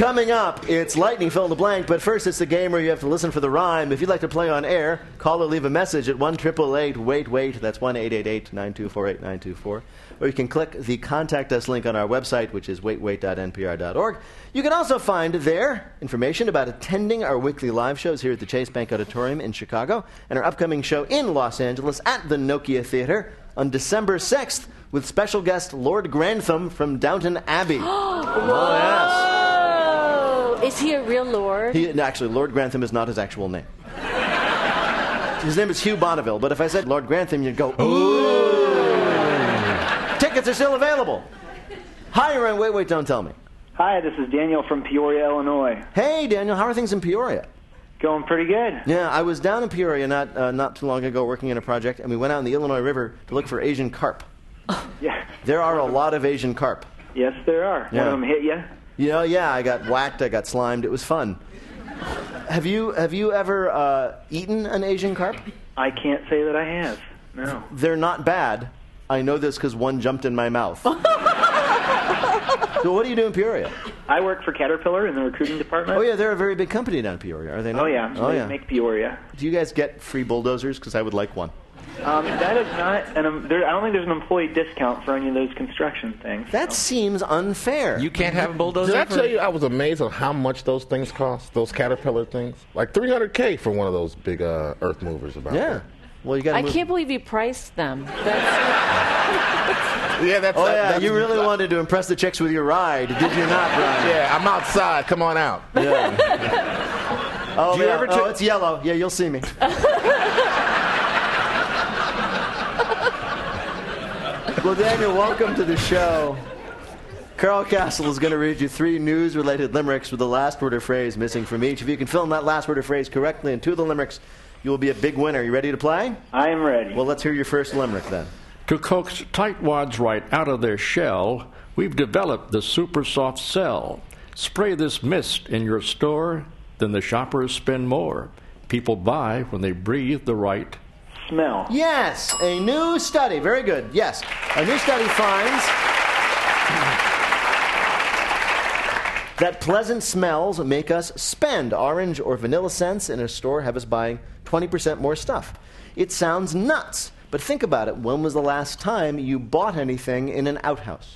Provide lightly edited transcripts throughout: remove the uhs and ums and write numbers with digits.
Coming up, it's Lightning Fill in the Blank, but first it's the game where you have to listen for the rhyme. If you'd like to play on air, call or leave a message at 1-888-WAIT-WAIT. That's 1-888-924-8924. Or you can click the Contact Us link on our website, which is waitwait.npr.org. You can also find there information about attending our weekly live shows here at the Chase Bank Auditorium in Chicago and our upcoming show in Los Angeles at the Nokia Theater on December 6th with special guest Lord Grantham from Downton Abbey. Oh, yes. Is he a real lord? Actually, Lord Grantham is not his actual name. His name is Hugh Bonneville, but if I said Lord Grantham, you'd go, ooh. Tickets are still available. Hi, you're on Wait, Don't Tell Me. Hi, this is Daniel from Peoria, Illinois. Hey, Daniel, how are things in Peoria? Going pretty good. Yeah, I was down in Peoria not too long ago working in a project, and we went out in the Illinois River to look for Asian carp. Yeah. There are a lot of Asian carp. Yes, there are. Yeah. One of them hit you? Yeah, I got whacked, I got slimed. It was fun. Have you ever eaten an Asian carp? I can't say that I have. No. They're not bad. I know this because one jumped in my mouth. So what do you do in Peoria? I work for Caterpillar in the recruiting department. Oh, yeah, they're a very big company down in Peoria, are they not? Oh, yeah. They make Peoria. Do you guys get free bulldozers? Because I would like one. That is not I don't think there's an employee discount for any of those construction things. That seems unfair. You can't have a bulldozer? Did I tell you I was amazed at how much those things cost, those Caterpillar things? Like $300K for one of those big earth movers. Yeah. Well, you got. I can't believe you priced them. You really wanted to impress the chicks with your ride, did you not, Brian? Yeah, I'm outside. Come on out. Yeah. It's yellow. Yeah, you'll see me. Well, Daniel, welcome to the show. Carl Castle is going to read you 3 news-related limericks with the last word or phrase missing from each. If you can fill in that last word or phrase correctly in 2 of the limericks, you will be a big winner. You ready to play? I am ready. Well, let's hear your first limerick then. To coax tightwads right out of their shell, we've developed the super soft cell. Spray this mist in your store, then the shoppers spend more. People buy when they breathe the right smell. Yes, a new study. Very good. Yes, a new study finds that pleasant smells make us spend. Orange or vanilla scents in a store have us buying 20% more stuff. It sounds nuts, but think about it. When was the last time you bought anything in an outhouse?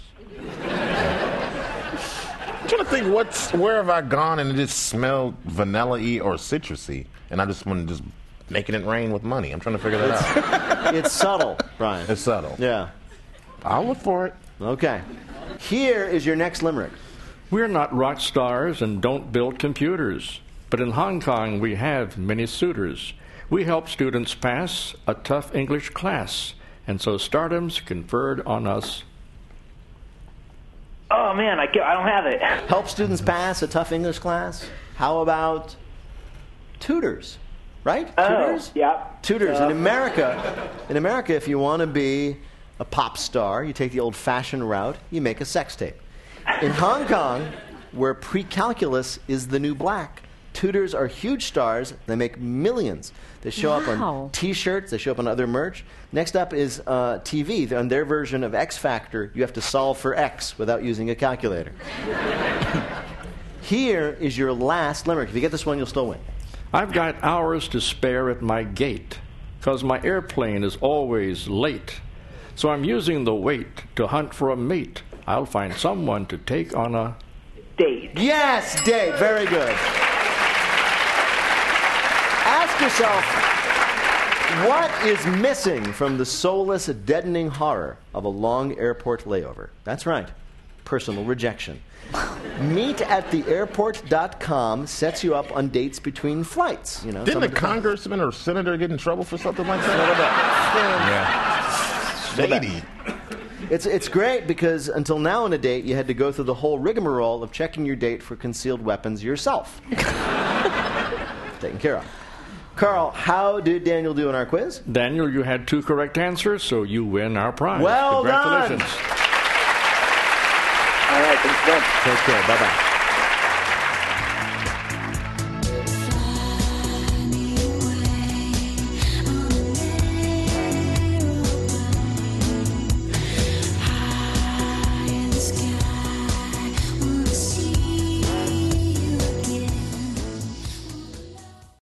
I'm trying to think, where have I gone and it just smelled vanilla-y or citrusy, and I just want to just making it rain with money. I'm trying to figure that out. It's subtle, Brian. It's subtle. Yeah. I'll look for it. Okay. Here is your next limerick. We're not rock stars and don't build computers, but in Hong Kong we have many suitors. We help students pass a tough English class, and so stardom's conferred on us. Oh, man, I don't have it. Help students pass a tough English class? How about tutors? Right? Tutors? Yeah. Tutors. In America, if you want to be a pop star, you take the old-fashioned route, you make a sex tape. In Hong Kong, where pre-calculus is the new black, tutors are huge stars. They make millions. They show up on T-shirts. They show up on other merch. Next up is TV. On their version of X Factor, you have to solve for X without using a calculator. Here is your last limerick. If you get this one, you'll still win. I've got hours to spare at my gate, 'cause my airplane is always late. So I'm using the wait to hunt for a mate. I'll find someone to take on a date. Yes, date. Very good. Ask yourself, what is missing from the soulless, deadening horror of a long airport layover? That's right, personal rejection. Meetattheairport.com sets you up on dates between flights. You know, didn't a congressman or senator get in trouble for something like that? Shady. It's great because until now on a date, you had to go through the whole rigmarole of checking your date for concealed weapons yourself. Taken care of. Carl, how did Daniel do in our quiz? Daniel, you had 2 correct answers, so you win our prize. Well Congratulations. done. All right, thanks again. Take care. Bye-bye.